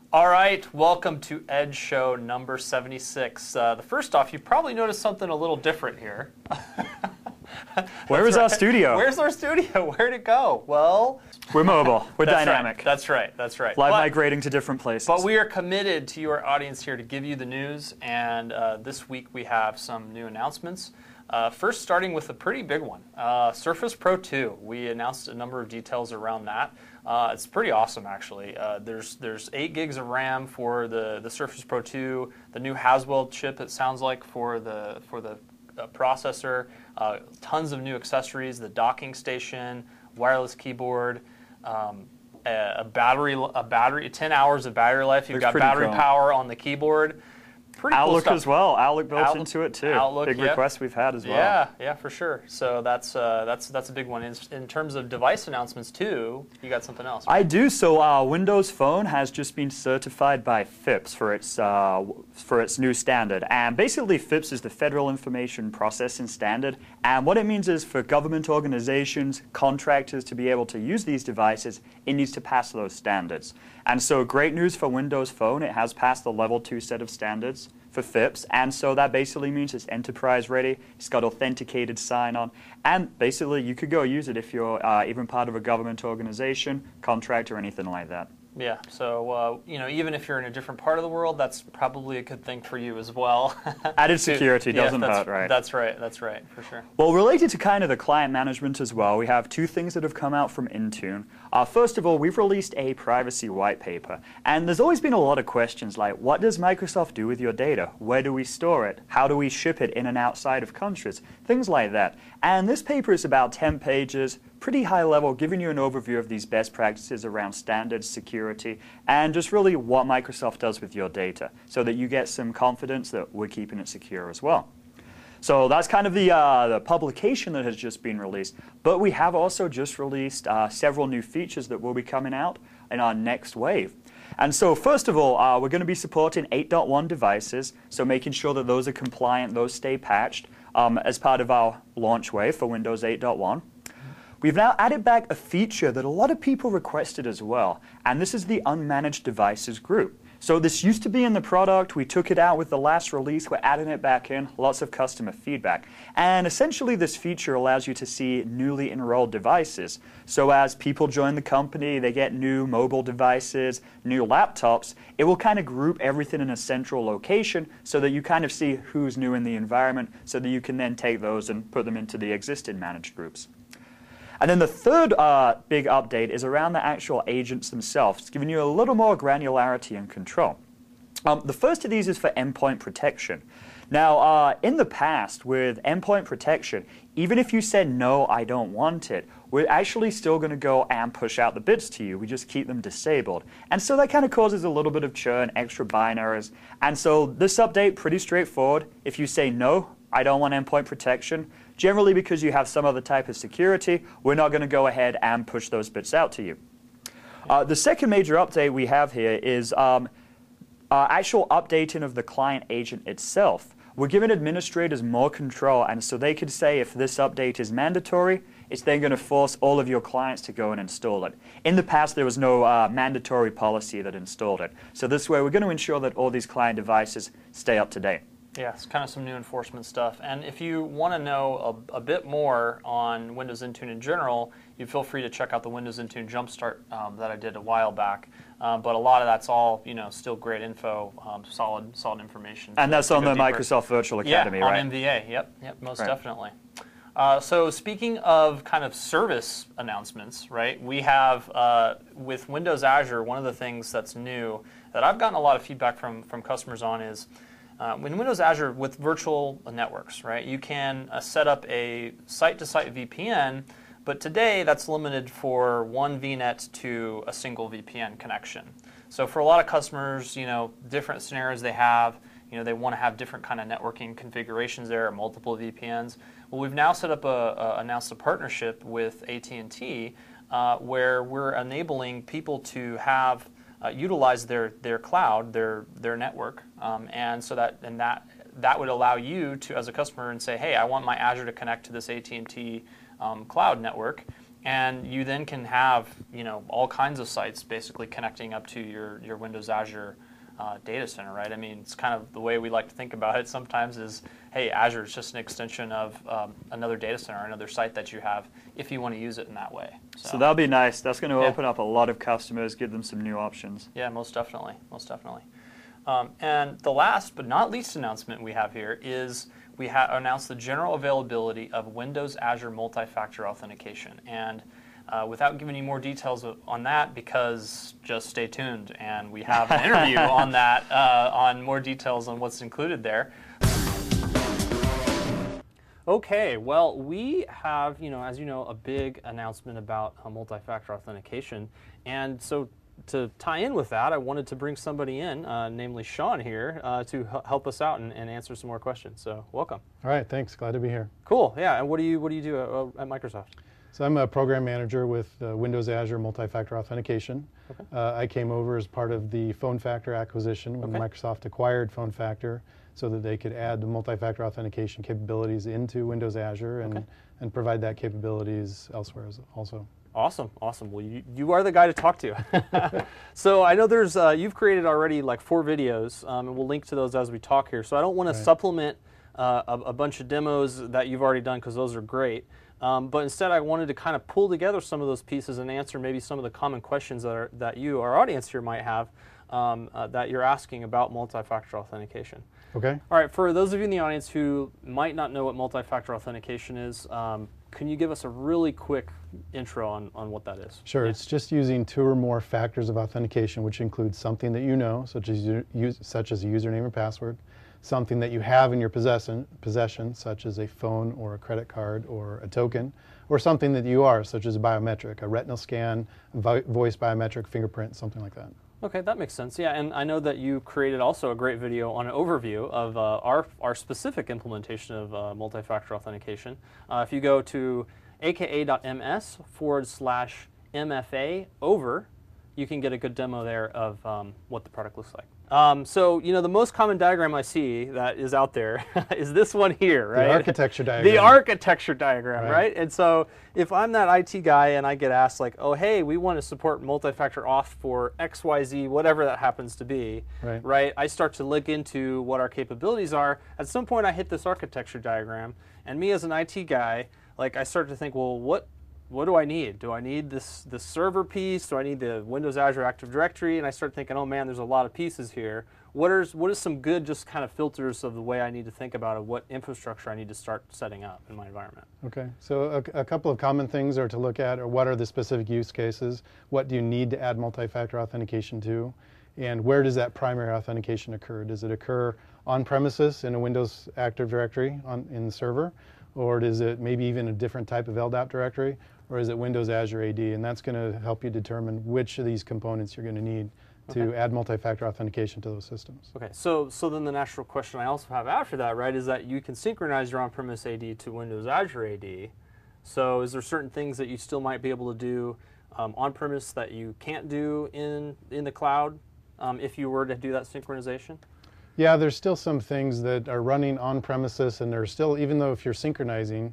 All right, welcome to Edge Show number 76. First off, you probably noticed something a little different here. Where is our studio? Where's our studio? Where'd it go? Well, we're mobile. We're dynamic. Right. That's right. That's right. Live migrating to different places. But we are committed to your audience here to give you the news, and this week we have some new announcements. First, starting with a pretty big one, Surface Pro 2. We announced a number of details around that. It's pretty awesome, actually. There's 8 gigs of RAM for the Surface Pro 2, the new Haswell chip, it sounds like, for the processor, tons of new accessories, the docking station, wireless keyboard, a battery, 10 hours of battery life. You've got battery power on the keyboard. Pretty Outlook cool as well. Outlook built into it too. Outlook, big request we've had as well. Yeah, for sure. So that's a big one. In terms of device announcements too, you got something else, right? I do. So Windows Phone has just been certified by FIPS for its new standard, and basically FIPS is the Federal Information Processing Standard. And what it means is for government organizations, contractors to be able to use these devices, it needs to pass those standards. And so great news for Windows Phone. It has passed the Level 2 set of standards for FIPS, and so that basically means it's enterprise ready, it's got authenticated sign-on, and basically you could go use it if you're even part of a government organization, contract, or anything like that. Yeah, so even if you're in a different part of the world, that's probably a good thing for you as well. Added security doesn't hurt, right? That's right, for sure. Well, related to kind of the client management as well, we have 2 things that have come out from Intune. First of all, we've released a privacy white paper, and there's always been a lot of questions like, what does Microsoft do with your data? Where do we store it? How do we ship it in and outside of countries? Things like that. And this paper is about 10 pages, pretty high level, giving you an overview of these best practices around standards, security, and just really what Microsoft does with your data so that you get some confidence that we're keeping it secure as well. So that's kind of the publication that has just been released. But we have also just released several new features that will be coming out in our next wave. And so first of all, we're going to be supporting 8.1 devices, so making sure that those are compliant, those stay patched as part of our launch wave for Windows 8.1. We've now added back a feature that a lot of people requested as well, and this is the Unmanaged Devices group. So this used to be in the product, we took it out with the last release, we're adding it back in, lots of customer feedback. And essentially this feature allows you to see newly enrolled devices. So as people join the company, they get new mobile devices, new laptops, it will kind of group everything in a central location so that you kind of see who's new in the environment so that you can then take those and put them into the existing managed groups. And then the third big update is around the actual agents themselves. It's giving you a little more granularity and control. The first of these is for endpoint protection. Now, in the past, with endpoint protection, even if you said, no, I don't want it, we're actually still going to go and push out the bits to you. We just keep them disabled. And so that kind of causes a little bit of churn, extra binaries. And so this update, pretty straightforward. If you say, no, I don't want endpoint protection, generally because you have some other type of security, we're not going to go ahead and push those bits out to you. The second major update we have here is actual updating of the client agent itself. We're giving administrators more control, and so they could say if this update is mandatory, it's then going to force all of your clients to go and install it. In the past, there was no mandatory policy that installed it. So this way, we're going to ensure that all these client devices stay up to date. Yeah, it's kind of some new enforcement stuff. And if you want to know a bit more on Windows Intune in general, you feel free to check out the Windows Intune Jumpstart that I did a while back. But a lot of that's all, still great info, solid information. And that's on the Microsoft Virtual Academy, right? On MVA. Yep, most definitely. So speaking of kind of service announcements, right? We have with Windows Azure, one of the things that's new that I've gotten a lot of feedback from customers on is. In Windows Azure with virtual networks, right, you can set up a site-to-site VPN, but today that's limited for one VNet to a single VPN connection. So for a lot of customers, different scenarios they have, they want to have different kind of networking configurations there, or multiple VPNs. Well, we've now set up announced a partnership with AT&T where we're enabling people to have utilize their cloud, their network, and so that would allow you to, as a customer, and say, hey, I want my Azure to connect to this AT&T cloud network, And you then can have, all kinds of sites basically connecting up to your Windows Azure data center, right? I mean, it's kind of the way we like to think about it sometimes is, hey, Azure is just an extension of another data center, another site that you have, if you want to use it in that way. So that'll be nice. That's going to open up a lot of customers, give them some new options. Yeah, most definitely, most definitely. And the last but not least announcement we have here is we announced the general availability of Windows Azure multi-factor authentication. And without giving you more details on that, because just stay tuned, and we have an interview on that, on more details on what's included there. Okay, well, we have, as you know, a big announcement about multi-factor authentication, and so to tie in with that, I wanted to bring somebody in, namely Sean here, to help us out and answer some more questions. So, welcome. All right, thanks. Glad to be here. Cool. Yeah. And what do you do at Microsoft? So I'm a program manager with Windows Azure Multi-Factor Authentication. Okay. I came over as part of the PhoneFactor acquisition when Microsoft acquired PhoneFactor, so that they could add the multi-factor authentication capabilities into Windows Azure and provide that capabilities elsewhere also. Awesome, awesome. Well, you are the guy to talk to. So I know there's you've created already like 4 videos, and we'll link to those as we talk here. So I don't want to supplement a bunch of demos that you've already done, because those are great. But instead, I wanted to kind of pull together some of those pieces and answer maybe some of the common questions that you, our audience here, might have that you're asking about multi-factor authentication. Okay. All right. For those of you in the audience who might not know what multi-factor authentication is, can you give us a really quick intro on what that is? Sure. Yeah. It's just using 2 or more factors of authentication, which includes something that you know, such as a username or password, something that you have in your possession, such as a phone or a credit card or a token, or something that you are, such as a biometric, a retinal scan, voice biometric, fingerprint, something like that. Okay, that makes sense. Yeah, and I know that you created also a great video on an overview of our specific implementation of multi-factor authentication. If you go to aka.ms/MFA over, you can get a good demo there of what the product looks like. So, the most common diagram I see that is out there is this one here, right? The architecture diagram. The architecture diagram, right? And so if I'm that IT guy and I get asked like, oh, hey, we want to support multi-factor auth for XYZ, whatever that happens to be, right? I start to look into what our capabilities are. At some point I hit this architecture diagram, and me as an IT guy, like I start to think, well, what do I need? Do I need this server piece? Do I need the Windows Azure Active Directory? And I start thinking, oh man, there's a lot of pieces here. What is some good just kind of filters of the way I need to think about what infrastructure I need to start setting up in my environment? Okay, so a couple of common things are to look at, or what are the specific use cases? What do you need to add multi-factor authentication to? And where does that primary authentication occur? Does it occur on premises in a Windows Active Directory in the server? Or is it maybe even a different type of LDAP directory? Or is it Windows Azure AD? And that's going to help you determine which of these components you're going to need to add multi-factor authentication to those systems. Okay, so then the natural question I also have after that, right, is that you can synchronize your on-premise AD to Windows Azure AD. So is there certain things that you still might be able to do on-premise that you can't do in the cloud if you were to do that synchronization? Yeah, there's still some things that are running on premises, and they're still, even though you're synchronizing,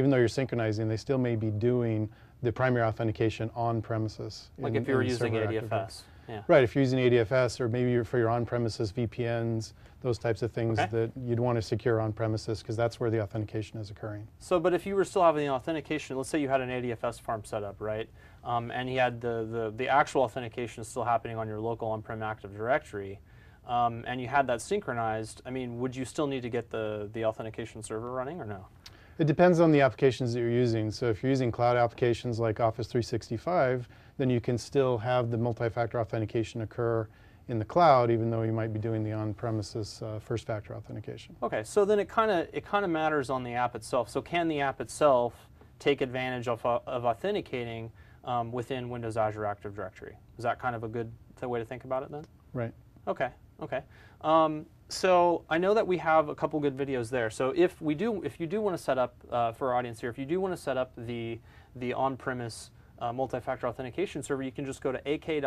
they still may be doing the primary authentication on premises. Like if you were using ADFS. Yeah. Right, if you're using ADFS, or maybe for your on-premises VPNs, those types of things that you'd want to secure on premises, because that's where the authentication is occurring. So, but if you were still having the authentication, let's say you had an ADFS farm set up, right? And you had the actual authentication still happening on your local on-prem Active Directory, and you had that synchronized, I mean, would you still need to get the authentication server running or no? It depends on the applications that you're using. So if you're using cloud applications like Office 365, then you can still have the multi-factor authentication occur in the cloud, even though you might be doing the on-premises first factor authentication. Okay, so then it kind of matters on the app itself. So can the app itself take advantage of authenticating within Windows Azure Active Directory? Is that kind of a good way to think about it then? Right. Okay. Okay. So I know that we have a couple good videos there. So if you do want to set up for our audience here, if you do want to set up the on-premise multi-factor authentication server, you can just go to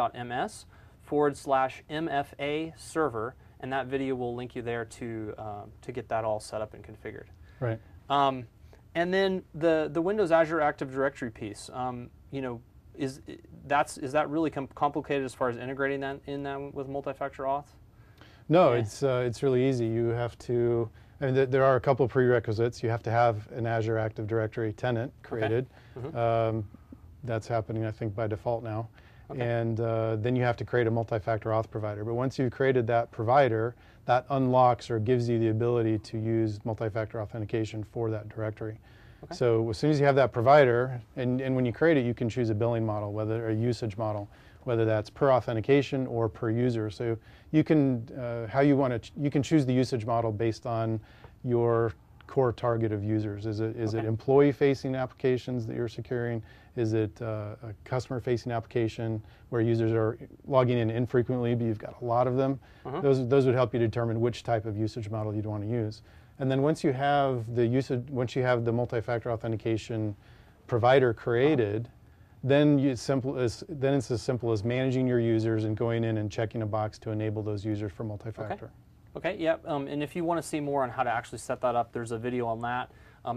ak.ms/MFA server, and that video will link you there to get that all set up and configured. Right. And then the Windows Azure Active Directory piece, you know, is that really complicated as far as integrating that with multi-factor auth? No, Yeah. it's really easy. You have to. I mean, there are a couple of prerequisites. You have to have an Azure Active Directory tenant created. Okay. That's happening, I think, by default now. Okay. And then you have to create a multi-factor auth provider. But once you've created that provider, that unlocks or gives you the ability to use multi-factor authentication for that directory. Okay. So as soon as you have that provider, and when you create it, you can choose a billing model, whether a usage model, whether that's per authentication or per user. So you can you can choose the usage model based on your core target of users. Is it employee-facing applications that you're securing? Is it a customer-facing application where users are logging in infrequently, but you've got a lot of them? Those would help you determine which type of usage model you'd want to use. And then once you have the multi-factor authentication provider created, then it's as simple as managing your users and going in and checking a box to enable those users for multi-factor. Okay, yeah, and if you want to see more on how to actually set that up, there's a video on that,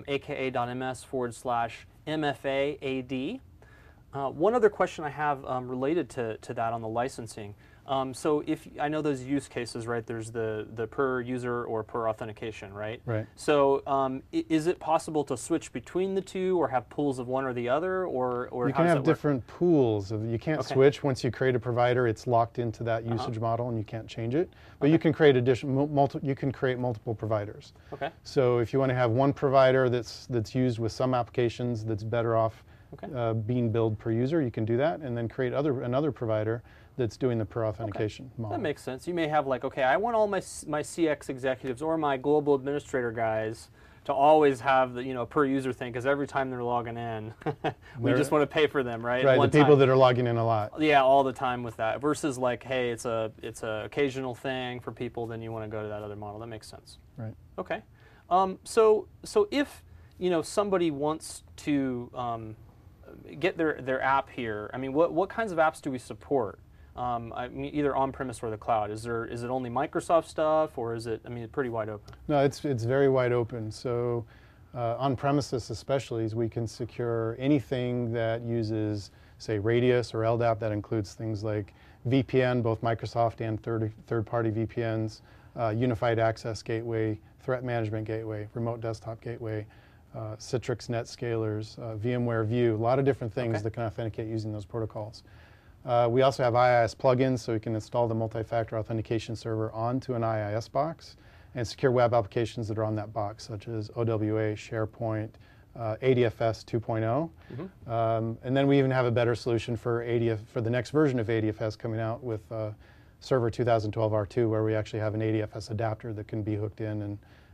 aka.ms/MFA-AD. One other question I have related to that on the licensing. So if I know those use cases, right? There's the per user or per authentication, right? Right. So is it possible to switch between the two, or have pools of one or the other, or you can have different pools. You can't switch once you create a provider. It's locked into that usage model, and you can't change it. But you can create multiple providers. Okay. So if you want to have one provider that's used with some applications that's better off being billed per user, you can do that, and then create another provider that's doing the per authentication model. That makes sense. You may have like, okay, I want all my CX executives or my global administrator guys to always have the per user thing, because every time they're logging in, we just want to pay for them, right? Right, the people that are logging in a lot. Yeah, all the time with that. Versus like, hey, it's a occasional thing for people, then you want to go to that other model. That makes sense. Right. Okay. So if somebody wants to get their app here, I mean, what kinds of apps do we support? I mean, either on-premise or the cloud. Is it only Microsoft stuff, or is it? I mean, pretty wide open. No, it's very wide open. So on-premises, especially, we can secure anything that uses, say, Radius or LDAP. That includes things like VPN, both Microsoft and third-party VPNs, Unified Access Gateway, Threat Management Gateway, Remote Desktop Gateway, Citrix NetScalers, VMware View. A lot of different things that can authenticate using those protocols. We also have IIS plugins, so we can install the multi-factor authentication server onto an IIS box and secure web applications that are on that box, such as OWA, SharePoint, ADFS 2.0. And then we even have a better solution for the next version of ADFS coming out with Server 2012 R2, where we actually have an ADFS adapter that can be hooked in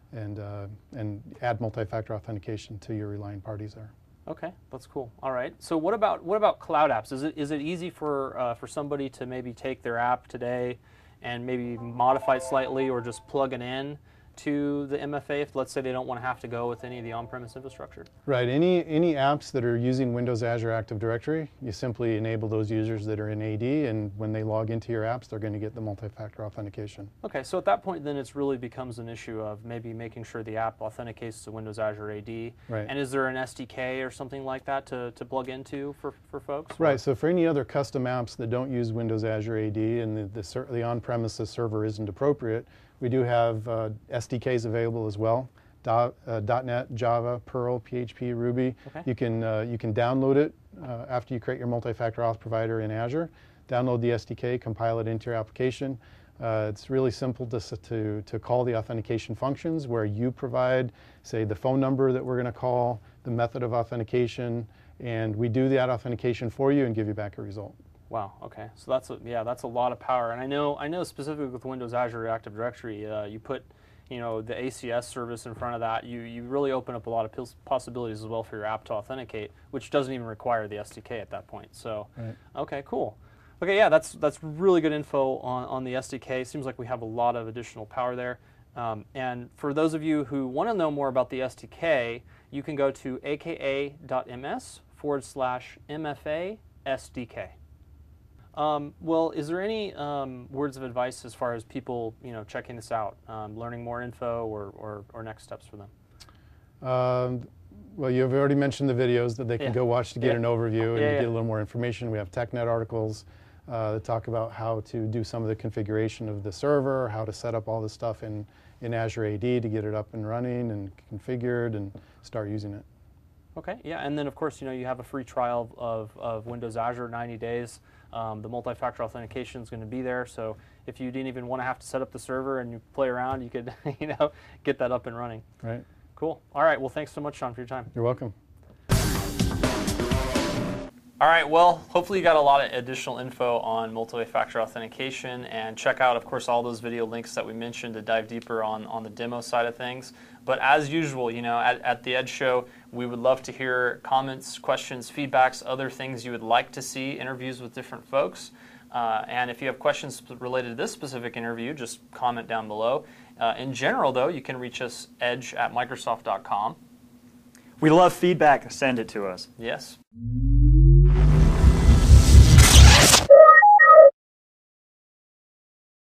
and add multi-factor authentication to your relying parties there. Okay, that's cool. All right. So what about cloud apps? Is it easy for somebody to maybe take their app today and maybe modify it slightly, or just plug it in to the MFA if, let's say, they don't want to have to go with any of the on-premise infrastructure? Right. Any apps that are using Windows Azure Active Directory, you simply enable those users that are in AD, and when they log into your apps, they're going to get the multi-factor authentication. Okay, so at that point, then it really becomes an issue of maybe making sure the app authenticates to Windows Azure AD. Right. And is there an SDK or something like that to plug into for folks? Right. So for any other custom apps that don't use Windows Azure AD and the on-premises server isn't appropriate, we do have SDKs available as well. .NET, Java, Perl, PHP, Ruby. You can download it after you create your multi-factor auth provider in Azure. Download the SDK, compile it into your application. It's really simple to call the authentication functions, where you provide, say, the phone number that we're going to call, the method of authentication, and we do that authentication for you and give you back a result. Wow. Okay. So that's a lot of power. And I know specifically with Windows Azure Active Directory, you put the ACS service in front of that. You really open up a lot of possibilities as well for your app to authenticate, which doesn't even require the SDK at that point. So, okay, cool. Okay, yeah, that's really good info on the SDK. Seems like we have a lot of additional power there. And for those of you who want to know more about the SDK, you can go to aka.ms/MFA SDK. Well, is there any words of advice as far as people, checking this out, learning more info, or next steps for them? Well, you've already mentioned the videos that they can Yeah. go watch to get Yeah. an overview and Yeah, to yeah. get a little more information. We have TechNet articles that talk about how to do some of the configuration of the server, how to set up all this stuff in Azure AD to get it up and running and configured and start using it. Okay, yeah, and then of course, you have a free trial of Windows Azure, 90 days. The multi-factor authentication is going to be there, so if you didn't even want to have to set up the server and you play around, you could, get that up and running. Right. Cool. All right, well, thanks so much, Sean, for your time. You're welcome. All right, well, hopefully you got a lot of additional info on multi-factor authentication, and check out, of course, all those video links that we mentioned to dive deeper on the demo side of things. But as usual, at the Edge Show, we would love to hear comments, questions, feedbacks, other things you would like to see, interviews with different folks. And if you have questions related to this specific interview, just comment down below. In general, though, you can reach us edge@microsoft.com. We love feedback. Send it to us. Yes.